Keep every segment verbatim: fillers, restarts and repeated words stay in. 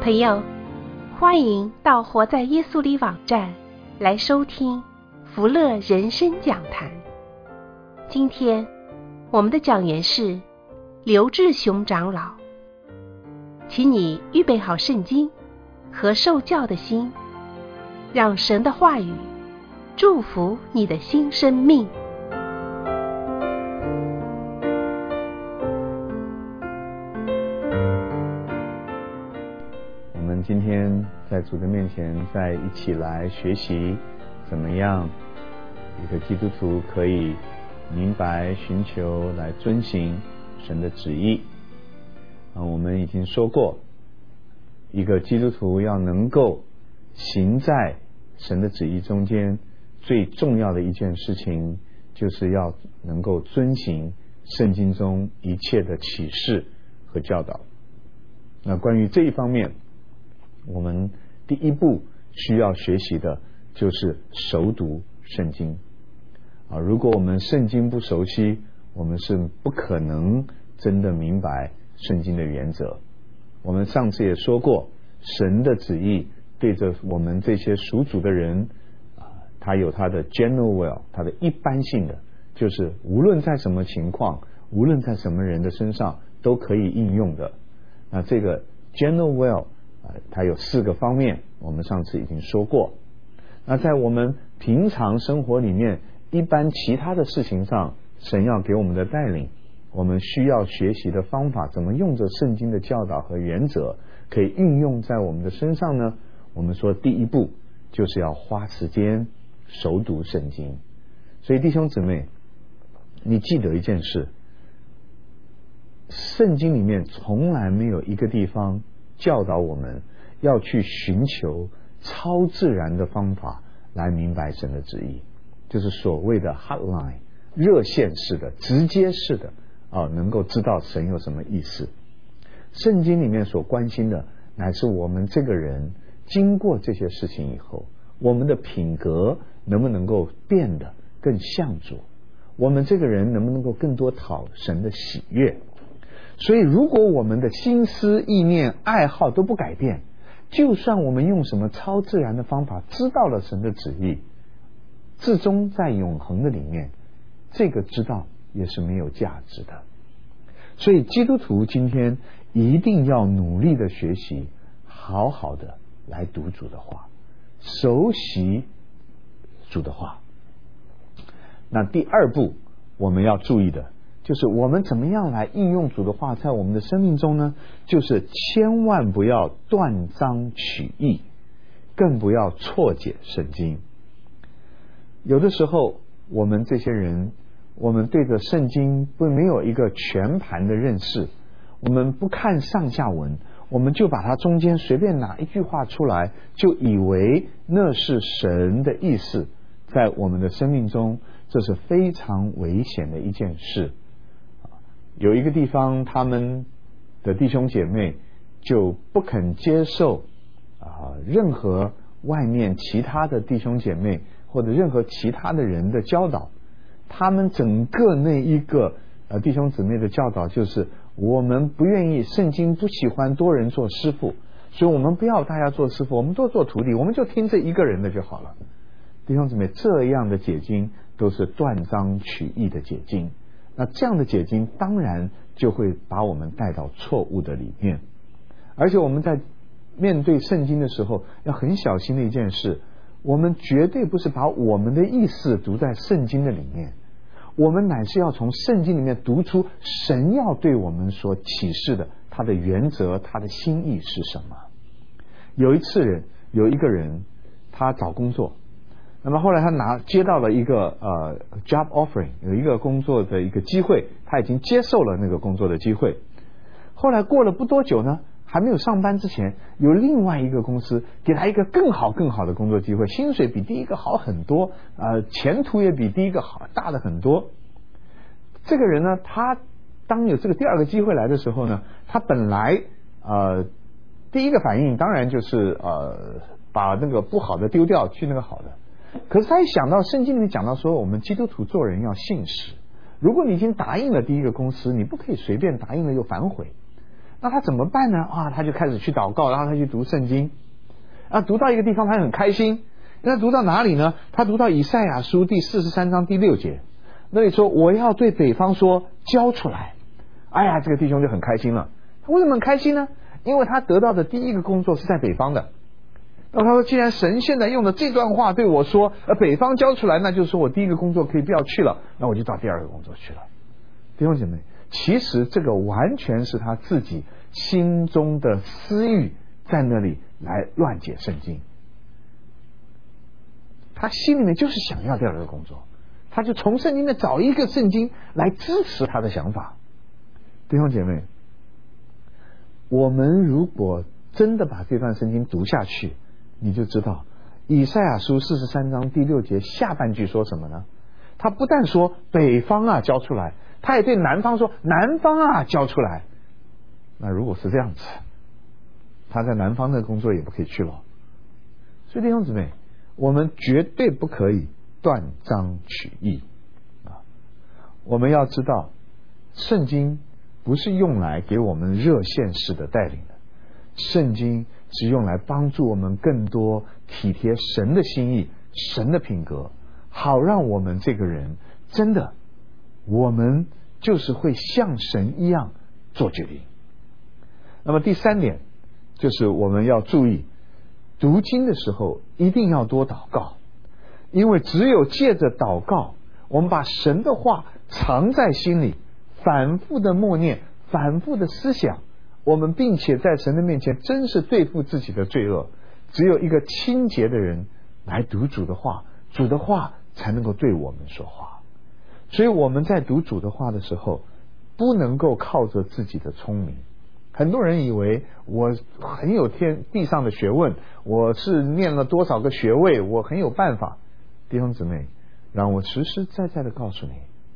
朋友，欢迎到活在耶稣里网站来收听福乐人生讲坛。今天我们的讲员是刘志雄长老，请你预备好圣经和受教的心，让神的话语祝福你的新生命。 我们今天在主的面前再一起来学习怎么样一个基督徒可以明白寻求来遵行神的旨意。啊，我们已经说过，一个基督徒要能够行在神的旨意中间，最重要的一件事情就是要能够遵行圣经中一切的启示和教导。那关于这一方面，我们第一步需要学习的就是熟读圣经啊！如果我们圣经不熟悉，我们是不可能真的明白圣经的原则。我们上次也说过，神的旨意对着我们这些属主的人啊，他有他的 general will， 他的一般性的，就是无论在什么情况，无论在什么人的身上都可以应用的。那这个 general will呃，它有四个方面，我们上次已经说过。那在我们平常生活里面，一般其他的事情上，神要给我们的带领，我们需要学习的方法，怎么用着圣经的教导和原则可以运用在我们的身上呢？我们说第一步就是要花时间熟读圣经。所以弟兄姊妹，你记得一件事，圣经里面从来没有一个地方教导我们要去寻求超自然的方法来明白神的旨意，就是所谓的 hotline 热线式的直接式的啊，能够知道神有什么意思。圣经里面所关心的乃是我们这个人经过这些事情以后，我们的品格能不能够变得更像主，我们这个人能不能够更多讨神的喜悦。所以如果我们的心思意念爱好都不改变，就算我们用什么超自然的方法知道了神的旨意，至终在永恒的里面，这个知道也是没有价值的。所以基督徒今天一定要努力的学习，好好的来读主的话，熟悉主的话。那第二步我们要注意的就是我们怎么样来应用主的话在我们的生命中呢？就是千万不要断章取义，更不要错解圣经。有的时候我们这些人，我们对着圣经不没有一个全盘的认识，我们不看上下文，我们就把它中间随便拿一句话出来，就以为那是神的意思。在我们的生命中，这是非常危险的一件事。有一个地方，他们的弟兄姐妹就不肯接受啊、呃、任何外面其他的弟兄姐妹或者任何其他的人的教导。他们整个那一个呃弟兄姊妹的教导就是，我们不愿意，圣经不喜欢多人做师傅，所以我们不要大家做师傅，我们都做徒弟，我们就听这一个人的就好了。弟兄姊妹，这样的解经都是断章取义的解经。那这样的解经当然就会把我们带到错误的里面。而且我们在面对圣经的时候要很小心的一件事，我们绝对不是把我们的意思读在圣经的里面，我们乃是要从圣经里面读出神要对我们所启示的他的原则，他的心意是什么。有一次人有一个人他找工作，那么后来他拿接到了一个呃 job offering， 有一个工作的一个机会，他已经接受了那个工作的机会。后来过了不多久呢，还没有上班之前，有另外一个公司给他一个更好更好的工作机会，薪水比第一个好很多，呃，前途也比第一个好大的很多。这个人呢，他当有这个第二个机会来的时候呢，他本来呃第一个反应当然就是呃把那个不好的丢掉，去那个好的。可是他一想到圣经里面讲到说，我们基督徒做人要信实，如果你已经答应了第一个公司，你不可以随便答应了又反悔。 那他怎么办呢？啊，他就开始去祷告，然后他去读圣经。啊，读到一个地方他很开心。那读到哪里呢？他读到以赛亚书第四十三章第六节，那里说我要对北方说交出来。哎呀，这个弟兄就很开心了。他为什么很开心呢？因为他得到的第一个工作是在北方的。那他说既然神现在用的这段话对我说呃，北方交出来，那就是说我第一个工作可以不要去了，那我就到第二个工作去了。弟兄姐妹，其实这个完全是他自己心中的私欲在那里来乱解圣经。他心里面就是想要第二个工作，他就从圣经里找一个圣经来支持他的想法。弟兄姐妹，我们如果真的把这段圣经读下去，你就知道以赛亚书四十三章第六节下半句说什么呢？他不但说北方啊交出来，他也对南方说南方啊交出来。那如果是这样子，他在南方的工作也不可以去了。所以弟兄姊妹，我们绝对不可以断章取义啊！我们要知道，圣经不是用来给我们热线式的带领的，圣经是用来帮助我们更多体贴神的心意、神的品格，好让我们这个人真的，我们就是会像神一样做决定。那么第三点就是我们要注意，读经的时候一定要多祷告，因为只有借着祷告，我们把神的话藏在心里，反复的默念，反复的思想，我们并且在神的面前真是对付自己的罪恶。只有一个清洁的人来读主的话，主的话才能够对我们说话。所以我们在读主的话的时候，不能够靠着自己的聪明。很多人以为我很有天地上的学问，我是念了多少个学位，我很有办法。弟兄姊妹，让我实实在在的告诉你，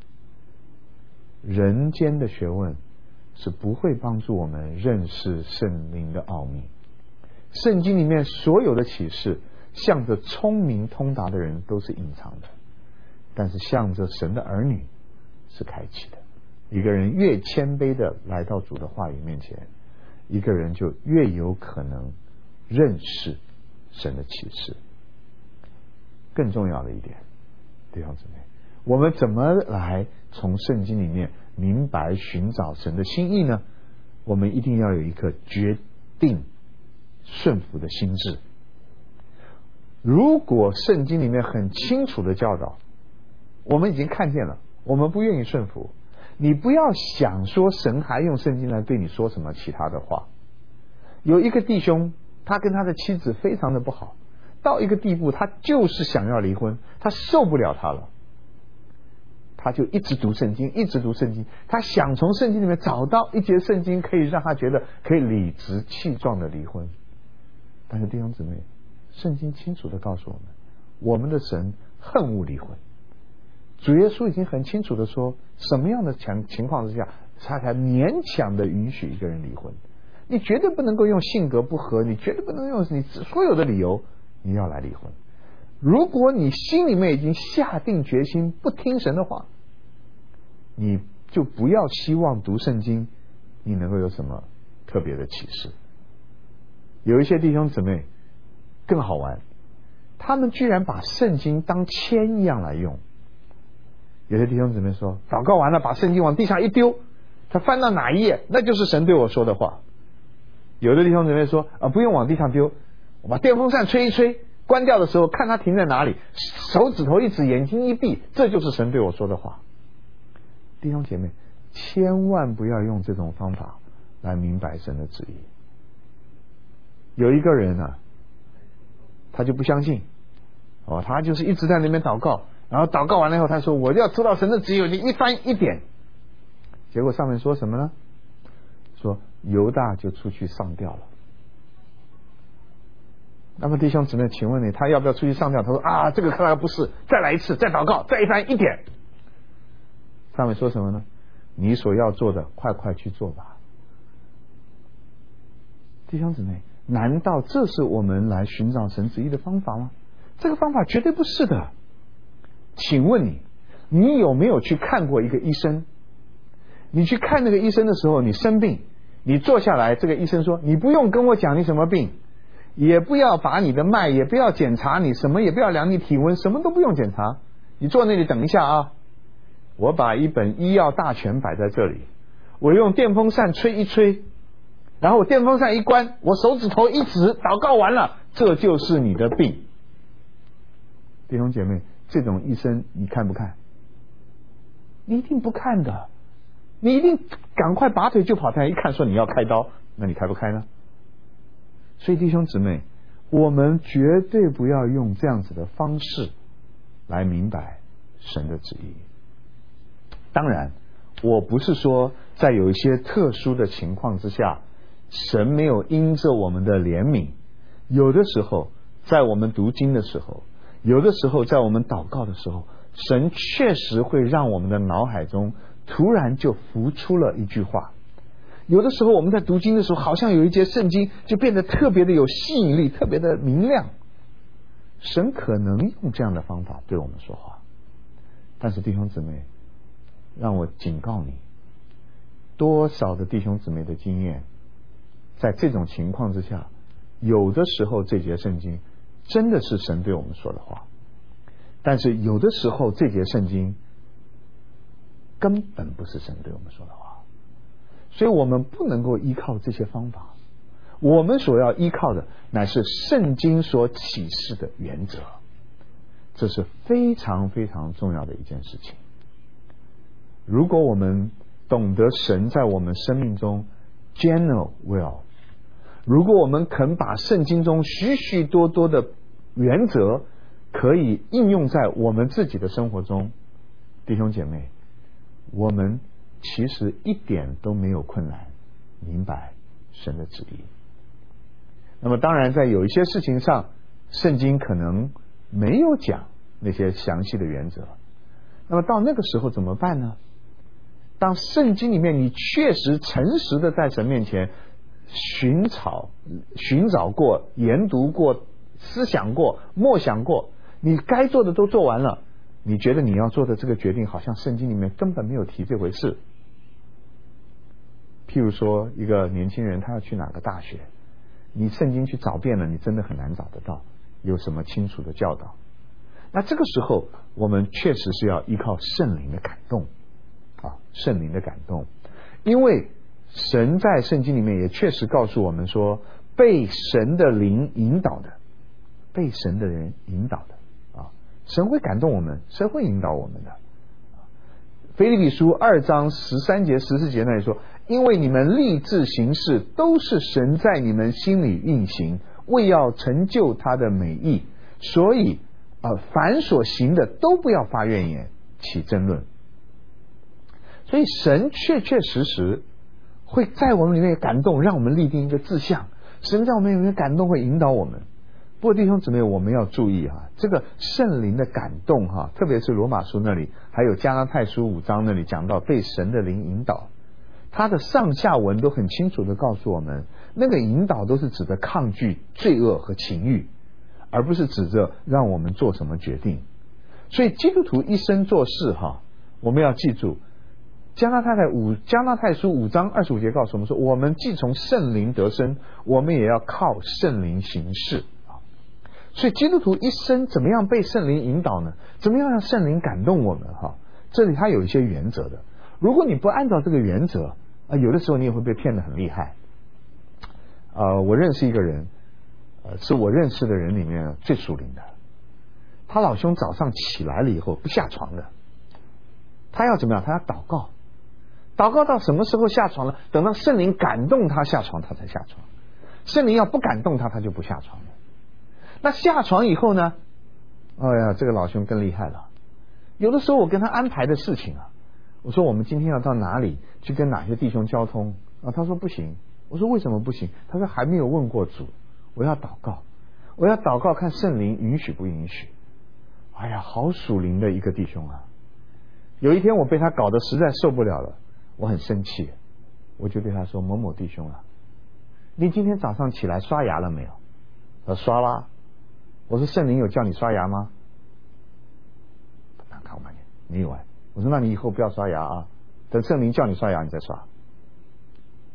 人间的学问是不会帮助我们认识圣灵的奥秘。圣经里面所有的启示，向着聪明通达的人都是隐藏的，但是向着神的儿女是开启的。一个人越谦卑的来到主的话语面前，一个人就越有可能认识神的启示。更重要的一点，弟兄姊妹，我们怎么来从圣经里面明白寻找神的心意呢？我们一定要有一颗决定顺服的心智。如果圣经里面很清楚的教导，我们已经看见了，我们不愿意顺服，你不要想说神还用圣经来对你说什么其他的话。有一个弟兄，他跟他的妻子非常的不好，到一个地步他就是想要离婚，他受不了他了，他就一直读圣经，一直读圣经，他想从圣经里面找到一节圣经可以让他觉得可以理直气壮的离婚。但是弟兄姊妹，圣经清楚的告诉我们，我们的神恨恶离婚。主耶稣已经很清楚的说，什么样的情情况之下他才勉强的允许一个人离婚。你绝对不能够用性格不合，你绝对不能用你所有的理由你要来离婚。如果你心里面已经下定决心不听神的话，你就不要希望读圣经你能够有什么特别的启示。有一些弟兄姊妹更好玩，他们居然把圣经当签一样来用。有些弟兄姊妹说，祷告完了把圣经往地上一丢，他翻到哪一页那就是神对我说的话。有的弟兄姊妹说啊，不用往地上丢，我把电风扇吹一吹，关掉的时候看它停在哪里，手指头一指，眼睛一闭，这就是神对我说的话。弟兄姐妹，千万不要用这种方法来明白神的旨意。有一个人啊，他就不相信哦，他就是一直在那边祷告，然后祷告完了以后他说我要知道神的旨意，我就一翻一点，结果上面说什么呢？说犹大就出去上吊了。那么弟兄姊妹，请问你他要不要出去上吊？他说啊，这个看来不是，再来一次，再祷告，再一翻一点。上面说什么呢？你所要做的快快去做吧。弟兄姊妹，难道这是我们来寻找神旨意的方法吗？这个方法绝对不是的。请问你，你有没有去看过一个医生？你去看那个医生的时候，你生病， 你坐下来，这个医生说你不用跟我讲你什么病，也不要把你的脉，也不要检查你什么，也不要量你体温，什么都不用检查，你坐那里等一下啊，我把一本医药大全摆在这里，我用电风扇吹一吹，然后我电风扇一关，我手指头一指，祷告完了，这就是你的病。弟兄姐妹，这种医生你看不看？你一定不看的，你一定赶快拔腿就跑，他一看说你要开刀，那你开不开呢？所以弟兄姊妹，我们绝对不要用这样子的方式来明白神的旨意。当然我不是说在有一些特殊的情况之下，神没有因着我们的怜悯，有的时候在我们读经的时候，有的时候在我们祷告的时候，神确实会让我们的脑海中突然就浮出了一句话。有的时候我们在读经的时候，好像有一节圣经就变得特别的有吸引力，特别的明亮。神可能用这样的方法对我们说话，但是弟兄姊妹，让我警告你，多少的弟兄姊妹的经验，在这种情况之下，有的时候这节圣经真的是神对我们说的话，但是有的时候这节圣经根本不是神对我们说的话。所以我们不能够依靠这些方法，我们所要依靠的乃是圣经所启示的原则，这是非常非常重要的一件事情。如果我们懂得神在我们生命中 general will， 如果我们肯把圣经中许许多多的原则可以应用在我们自己的生活中，弟兄姐妹，我们其实一点都没有困难明白神的旨意。那么当然在有一些事情上，圣经可能没有讲那些详细的原则，那么到那个时候怎么办呢？当圣经里面你确实诚实的在神面前寻找寻找过、研读过、思想过、默想过，你该做的都做完了，你觉得你要做的这个决定好像圣经里面根本没有提这回事。譬如说一个年轻人他要去哪个大学，你圣经去找遍了，你真的很难找得到有什么清楚的教导。那这个时候我们确实是要依靠圣灵的感动啊，圣灵的感动，因为神在圣经里面也确实告诉我们说，被神的灵引导的，被神的人引导的啊，神会感动我们，神会引导我们的。腓立比书二章十三节十四节那里说，因为你们立志行事，都是神在你们心里运行，为要成就他的美意，所以呃，凡所行的都不要发怨言，起争论。所以神确确实实会在我们里面感动，让我们立定一个志向。神在我们里面感动，会引导我们。不过弟兄姊妹，我们要注意哈，这个圣灵的感动哈，特别是罗马书那里，还有加拉太书五章那里讲到被神的灵引导，他的上下文都很清楚的告诉我们，那个引导都是指着抗拒罪恶和情欲，而不是指着让我们做什么决定。所以基督徒一生做事哈，我们要记住加拉太五加拉太书五章二十五节告诉我们说，我们既从圣灵得生，我们也要靠圣灵行事。所以基督徒一生怎么样被圣灵引导呢？怎么样让圣灵感动我们哈？这里它有一些原则的。如果你不按照这个原则啊，有的时候你也会被骗得很厉害。呃，我认识一个人，呃，是我认识的人里面最属灵的。他老兄早上起来了以后不下床的，他要怎么样？他要祷告，祷告到什么时候下床了？等到圣灵感动他下床，他才下床。圣灵要不感动他，他就不下床了。那下床以后呢？哎呀，这个老兄更厉害了。有的时候我跟他安排的事情啊，我说我们今天要到哪里去跟哪些弟兄交通啊？他说不行。我说为什么不行？他说还没有问过主，我要祷告，我要祷告看圣灵允许不允许。哎呀，好属灵的一个弟兄啊！有一天我被他搞得实在受不了了，我很生气，我就对他说：某某弟兄啊，你今天早上起来刷牙了没有？他说刷啦。我说圣灵有叫你刷牙吗？他看我半天没有哎。我说那你以后不要刷牙啊，等圣灵叫你刷牙你再刷。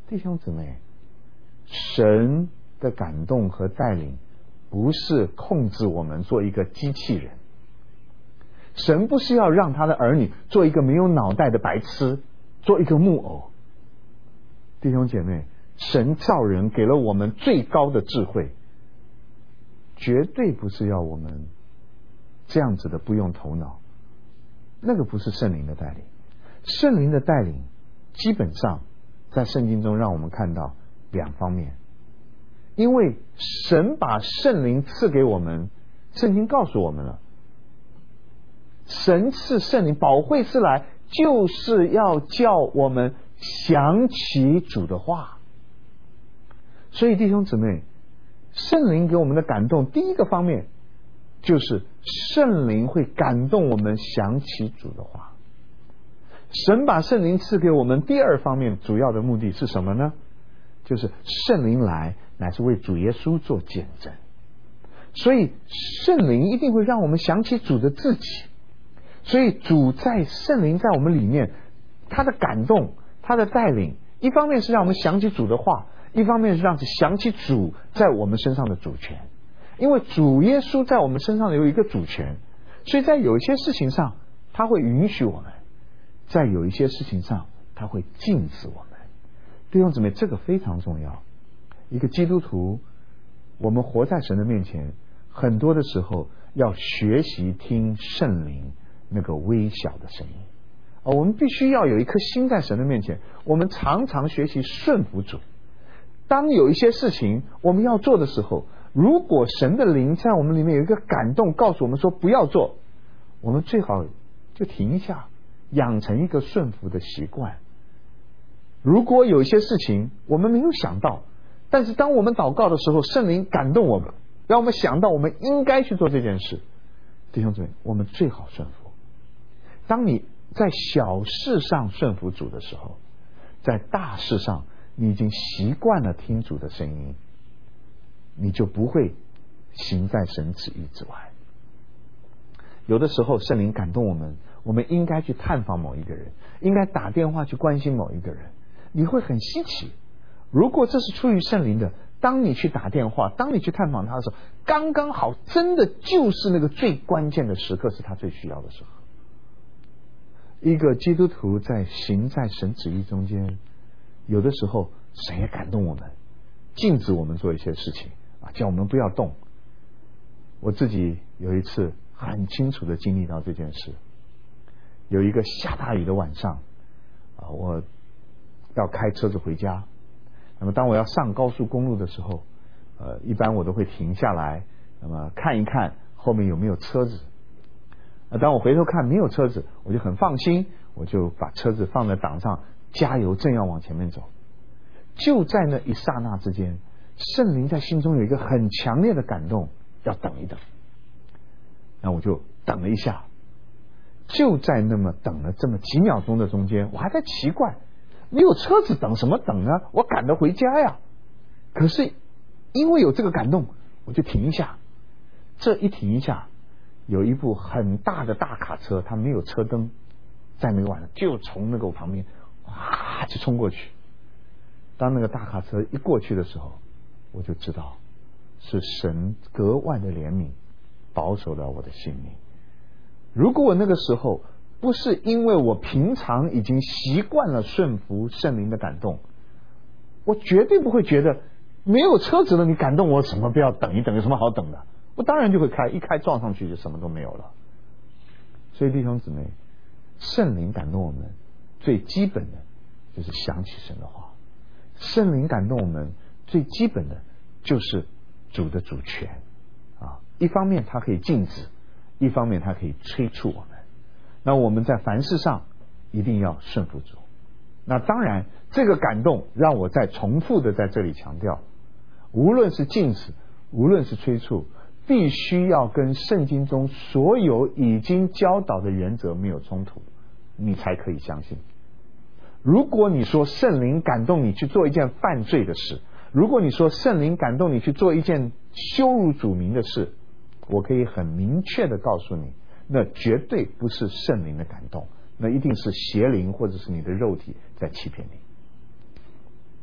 弟兄姊妹，神的感动和带领不是控制我们做一个机器人，神不是要让他的儿女做一个没有脑袋的白痴，做一个木偶。弟兄姐妹，神造人给了我们最高的智慧，绝对不是要我们这样子的不用头脑，那个不是圣灵的带领。圣灵的带领基本上在圣经中让我们看到两方面，因为神把圣灵赐给我们，圣经告诉我们了，神赐圣灵保惠师来，就是要叫我们想起主的话。所以弟兄姊妹，圣灵给我们的感动，第一个方面就是圣灵会感动我们想起主的话。神把圣灵赐给我们，第二方面主要的目的是什么呢？就是圣灵来乃是为主耶稣做见证。所以圣灵一定会让我们想起主的自己，所以主在圣灵在我们里面，他的感动，他的带领，一方面是让我们想起主的话，一方面是让想起主在我们身上的主权。因为主耶稣在我们身上有一个主权，所以在有一些事情上他会允许我们，在有一些事情上他会禁止我们。弟兄姊妹，这个非常重要。一个基督徒，我们活在神的面前，很多的时候要学习听圣灵那个微小的声音。而我们必须要有一颗心在神的面前，我们常常学习顺服主。当有一些事情我们要做的时候，如果神的灵在我们里面有一个感动告诉我们说不要做，我们最好就停一下，养成一个顺服的习惯。如果有一些事情我们没有想到，但是当我们祷告的时候，圣灵感动我们，让我们想到我们应该去做这件事，弟兄姊妹，我们最好顺服。当你在小事上顺服主的时候，在大事上你已经习惯了听主的声音，你就不会行在神旨意之外。有的时候圣灵感动我们，我们应该去探访某一个人，应该打电话去关心某一个人，你会很稀奇。如果这是出于圣灵的，当你去打电话，当你去探访他的时候，刚刚好，真的就是那个最关键的时刻，是他最需要的时候。一个基督徒在行在神旨意中间，有的时候神也感动我们，禁止我们做一些事情啊，叫我们不要动。我自己有一次很清楚的经历到这件事。有一个下大雨的晚上啊，我要开车子回家。那么当我要上高速公路的时候，呃，一般我都会停下来，那么看一看后面有没有车子。呃，当我回头看没有车子，我就很放心，我就把车子放在档上，加油，正要往前面走。就在那一刹那之间，圣灵在心中有一个很强烈的感动，要等一等。那我就等了一下，就在那么等了这么几秒钟的中间，我还在奇怪，没有车子等什么等呢？我赶得回家呀。可是因为有这个感动，我就停一下。这一停一下，有一部很大的大卡车，它没有车灯，在那个晚上就从那个我旁边哇就冲过去。当那个大卡车一过去的时候，我就知道是神格外的怜悯保守了我的性命。如果我那个时候不是因为我平常已经习惯了顺服圣灵的感动，我绝对不会觉得没有车子了你感动我什么，不要等一等，有什么好等的，我当然就会开，一开撞上去就什么都没有了。所以弟兄姊妹，圣灵感动我们最基本的就是想起神的话，圣灵感动我们最基本的就是主的主权啊，一方面它可以禁止，一方面它可以催促我们。那我们在凡事上一定要顺服主。那当然这个感动让我再重复的在这里强调，无论是禁止，无论是催促，必须要跟圣经中所有已经教导的原则没有冲突，你才可以相信。如果你说圣灵感动你去做一件犯罪的事，如果你说圣灵感动你去做一件羞辱主名的事，我可以很明确的告诉你，那绝对不是圣灵的感动，那一定是邪灵或者是你的肉体在欺骗你。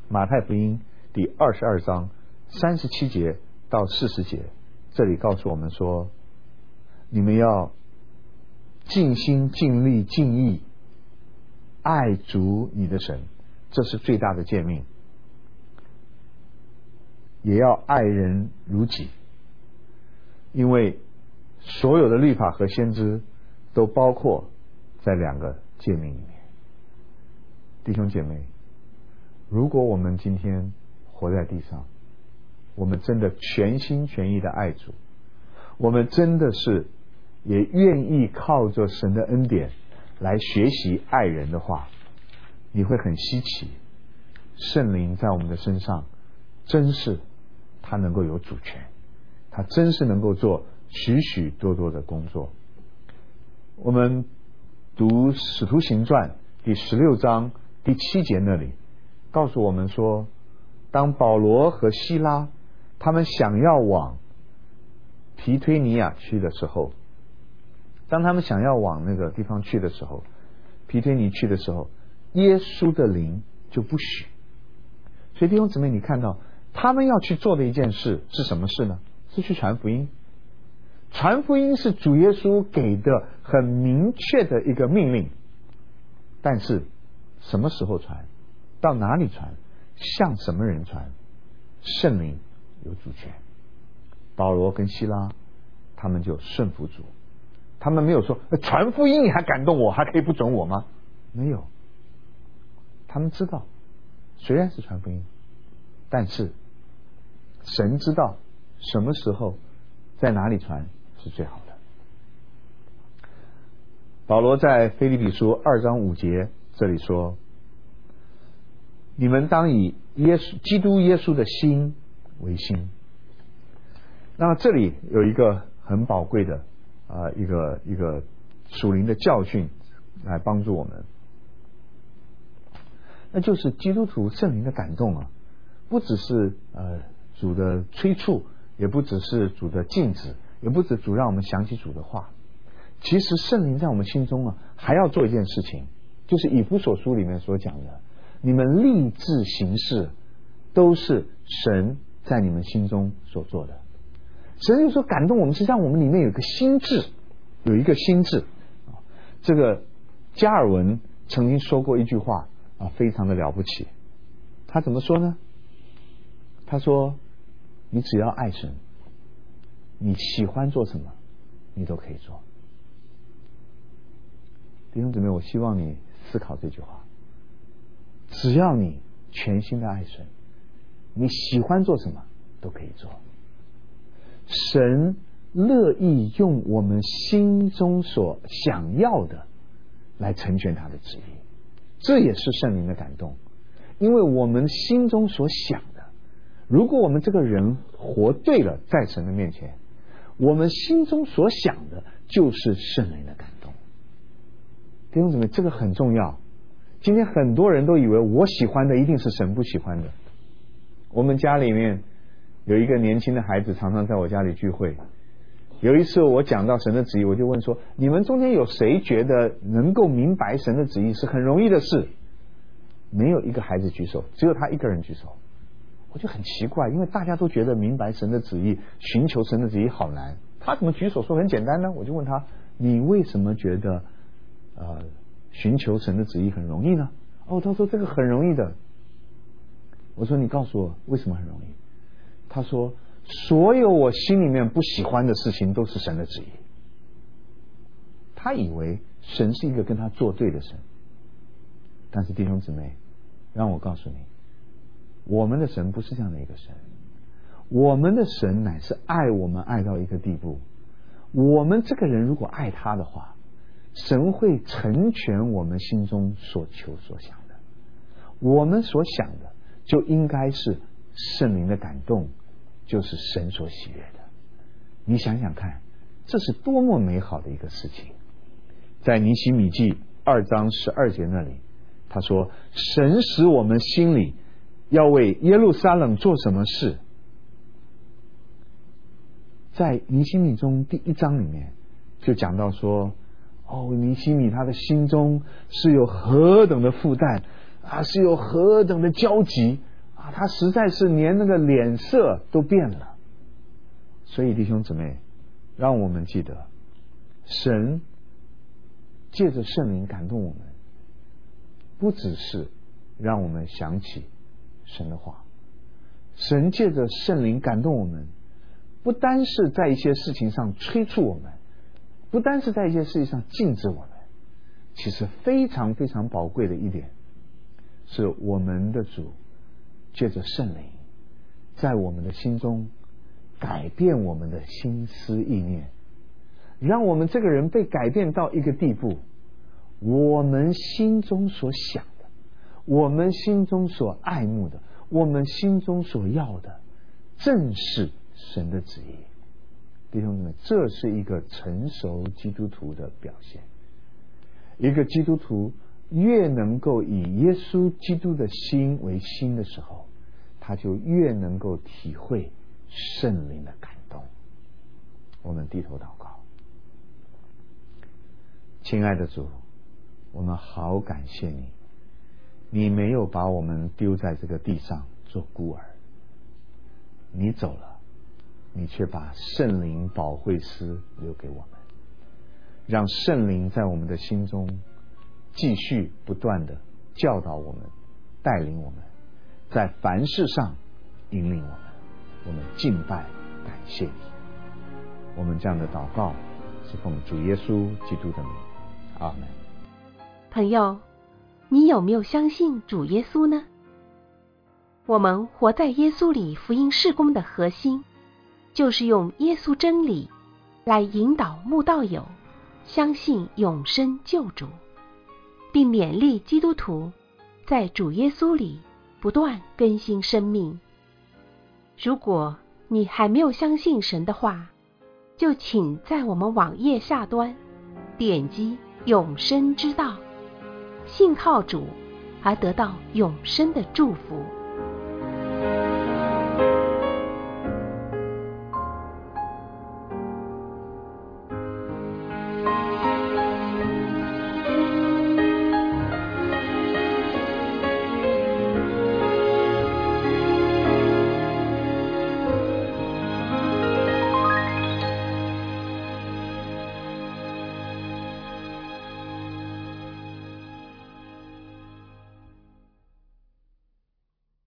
马太福音第二十二章三十七节到四十节，这里告诉我们说，你们要尽心尽力尽意爱主你的神，这是最大的诫命，也要爱人如己，因为所有的律法和先知都包括在两个诫命里面。弟兄姐妹，如果我们今天活在地上，我们真的全心全意的爱主，我们真的是也愿意靠着神的恩典来学习爱人的话，你会很稀奇，圣灵在我们的身上真是他能够有主权，他真是能够做许许多多的工作。我们读使徒行传第十六章第七节那里告诉我们说，当保罗和希拉他们想要往提推尼亚去的时候，当他们想要往那个地方去的时候，提推尼去的时候，耶稣的灵就不许。所以弟兄姊妹，你看到他们要去做的一件事是什么事呢？是去传福音。传福音是主耶稣给的很明确的一个命令，但是什么时候传，到哪里传，向什么人传，圣灵有主权。保罗跟希拉他们就顺服主，他们没有说传福音你还感动我，还可以不准我吗？没有，他们知道虽然是传福音，但是神知道什么时候在哪里传是最好的。保罗在腓立比书二章五节这里说，你们当以耶稣基督耶稣的心为心。那么这里有一个很宝贵的啊、呃、一个一个属灵的教训来帮助我们，那就是基督徒圣灵的感动啊，不只是呃主的催促，也不只是主的禁止，也不止主让我们想起主的话。其实圣灵在我们心中啊，还要做一件事情，就是以弗所书里面所讲的，你们立志行事都是神在你们心中所做的。神就说感动我们，实际上我们里面有一个心智，有一个心智。这个加尔文曾经说过一句话啊，非常的了不起。他怎么说呢？他说，你只要爱神，你喜欢做什么你都可以做。弟兄姊妹，我希望你思考这句话，只要你全心的爱神，你喜欢做什么都可以做。神乐意用我们心中所想要的来成全他的旨意，这也是圣灵的感动。因为我们心中所想的，如果我们这个人活对了，在神的面前，我们心中所想的就是圣灵的感动。弟兄姊妹，这个很重要。今天很多人都以为我喜欢的一定是神不喜欢的。我们家里面有一个年轻的孩子常常在我家里聚会，有一次我讲到神的旨意，我就问说，你们中间有谁觉得能够明白神的旨意是很容易的事？没有一个孩子举手，只有他一个人举手。我就很奇怪，因为大家都觉得明白神的旨意，寻求神的旨意好难，他怎么举手说很简单呢？我就问他，你为什么觉得呃寻求神的旨意很容易呢？哦，他说这个很容易的。我说你告诉我为什么很容易？他说所有我心里面不喜欢的事情都是神的旨意。他以为神是一个跟他作对的神，但是弟兄姊妹，让我告诉你，我们的神不是这样的一个神。我们的神乃是爱我们爱到一个地步，我们这个人如果爱他的话，神会成全我们心中所求所想的。我们所想的就应该是圣灵的感动，就是神所喜悦的。你想想看，这是多么美好的一个事情。在尼希米记二章十二节那里，他说，神使我们心里要为耶路撒冷做什么事。在尼希米中第一章里面就讲到说，哦，尼希米他的心中是有何等的负担啊，是有何等的焦急啊，他实在是连那个脸色都变了。所以弟兄姊妹，让我们记得，神借着圣灵感动我们，不只是让我们想起神的话，神借着圣灵感动我们，不单是在一些事情上催促我们，不单是在一些事情上禁止我们，其实非常非常宝贵的一点，是我们的主借着圣灵在我们的心中改变我们的心思意念，让我们这个人被改变到一个地步，我们心中所想的，我们心中所爱慕的，我们心中所要的，正是神的旨意。弟兄们，这是一个成熟基督徒的表现。一个基督徒越能够以耶稣基督的心为心的时候，他就越能够体会圣灵的感动。我们低头祷告。亲爱的主，我们好感谢你，你没有把我们丢在这个地上做孤儿，你走了，你却把圣灵保惠师留给我们，让圣灵在我们的心中继续不断的教导我们，带领我们，在凡事上引领我们。我们敬拜感谢你。我们这样的祷告是奉主耶稣基督的名，阿们。 朋友，你有没有相信主耶稣呢？我们活在耶稣里福音事工的核心，就是用耶稣真理来引导慕道友相信永生救主，并勉励基督徒在主耶稣里不断更新生命。如果你还没有相信神的话，就请在我们网页下端点击永生之道，信靠主而得到永生的祝福。